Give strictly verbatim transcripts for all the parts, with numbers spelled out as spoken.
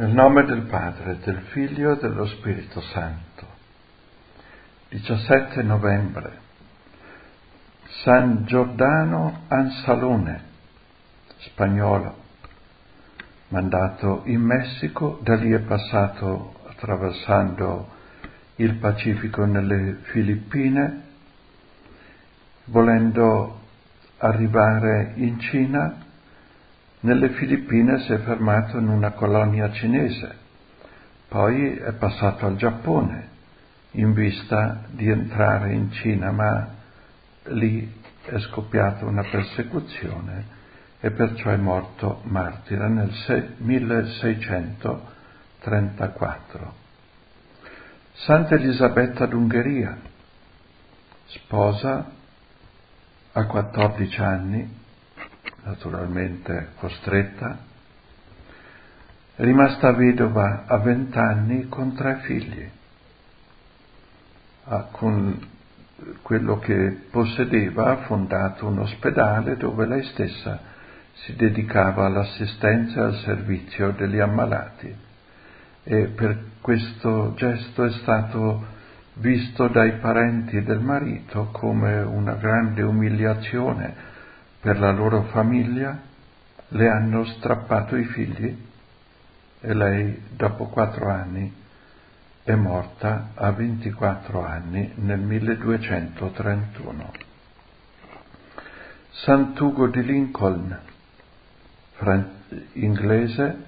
Nel nome del Padre, del Figlio e dello Spirito Santo. diciassette novembre. San Giordano Ansalone, spagnolo, mandato in Messico, da lì è passato attraversando il Pacifico nelle Filippine, volendo arrivare in Cina. Nelle Filippine si è fermato in una colonia cinese, poi è passato al Giappone in vista di entrare in Cina, ma lì è scoppiata una persecuzione e perciò è morto martire nel milleseicentotrentaquattro. Santa Elisabetta d'Ungheria, sposa a quattordici anni, naturalmente costretta, è rimasta vedova a vent'anni con tre figli. Ah, con quello che possedeva ha fondato un ospedale dove lei stessa si dedicava all'assistenza e al servizio degli ammalati, e per questo gesto è stato visto dai parenti del marito come una grande umiliazione per la loro famiglia. Le hanno strappato i figli e lei dopo quattro anni è morta a ventiquattro anni nel milleduecentotrentuno. Sant'Ugo di Lincoln, fran- inglese,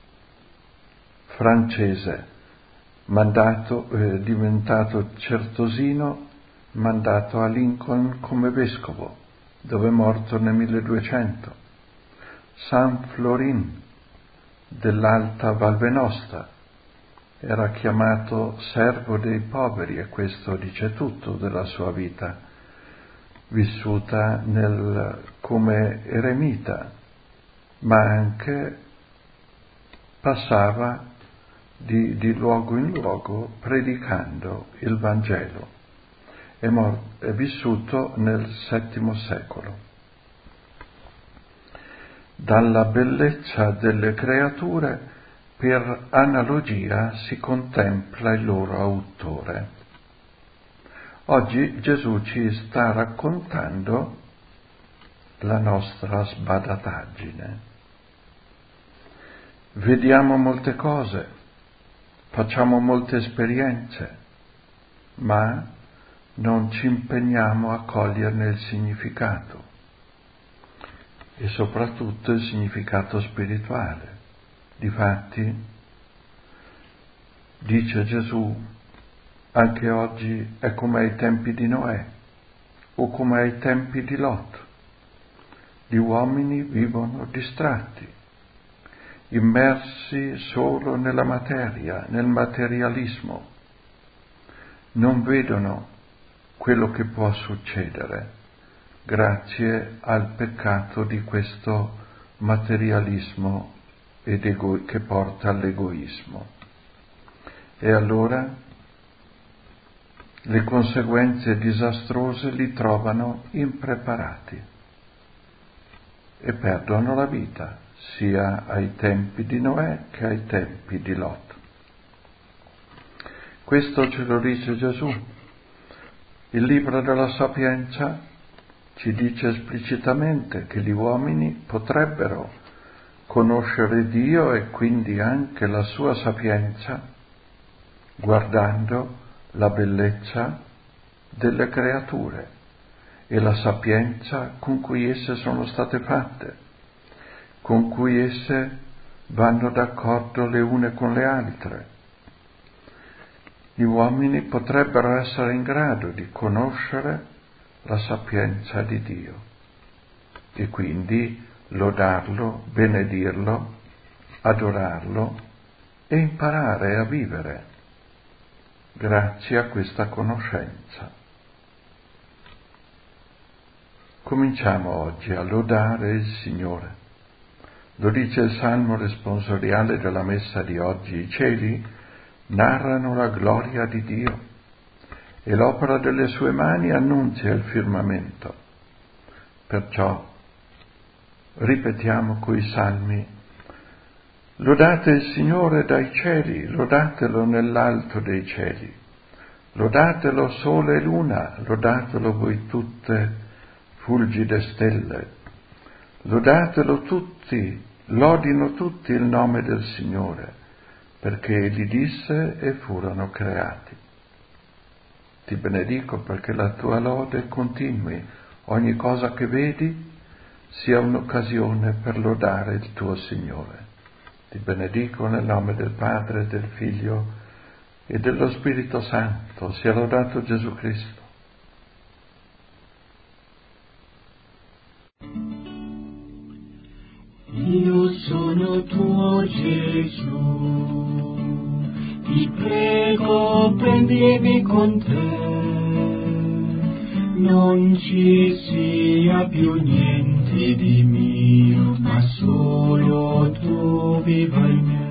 francese, mandato, eh, diventato certosino, mandato a Lincoln come vescovo, dove è morto nel milleduecento. San Florin dell'Alta Val Venosta, era chiamato servo dei poveri, e questo dice tutto della sua vita, vissuta nel, come eremita, ma anche passava di, di luogo in luogo predicando il Vangelo. È, mor- è vissuto nel settimo secolo. Dalla bellezza delle creature, per analogia, si contempla il loro autore. Oggi Gesù ci sta raccontando la nostra sbadataggine. Vediamo molte cose, facciamo molte esperienze, ma non ci impegniamo a coglierne il significato, e soprattutto il significato spirituale. Difatti, dice Gesù, anche oggi è come ai tempi di Noè o come ai tempi di Lot. Gli uomini vivono distratti, immersi solo nella materia, nel materialismo. Non vedono quello che può succedere grazie al peccato di questo materialismo ed ego- che porta all'egoismo. E allora le conseguenze disastrose li trovano impreparati e perdono la vita, sia ai tempi di Noè che ai tempi di Lot. Questo ce lo dice Gesù. Il libro della Sapienza ci dice esplicitamente che gli uomini potrebbero conoscere Dio e quindi anche la sua sapienza guardando la bellezza delle creature e la sapienza con cui esse sono state fatte, con cui esse vanno d'accordo le une con le altre. Gli uomini potrebbero essere in grado di conoscere la sapienza di Dio e quindi lodarlo, benedirlo, adorarlo e imparare a vivere grazie a questa conoscenza. Cominciamo oggi a lodare il Signore. Lo dice il Salmo responsoriale della messa di oggi: i cieli narrano la gloria di Dio e l'opera delle sue mani annunzia il firmamento. Perciò ripetiamo coi salmi Lodate il Signore dai cieli, lodatelo nell'alto dei cieli. Lodatelo sole e luna, lodatelo voi tutte fulgide stelle. Lodatelo tutti, lodino tutti il nome del Signore, perché Egli disse e furono creati. Ti benedico perché la tua lode continui, ogni cosa che vedi sia un'occasione per lodare il tuo Signore. Ti benedico nel nome del Padre, del Figlio e dello Spirito Santo. Sia lodato Gesù Cristo. Io sono tuo Gesù, ti prego prendimi con te, non ci sia più niente di mio, ma solo tu viva in me.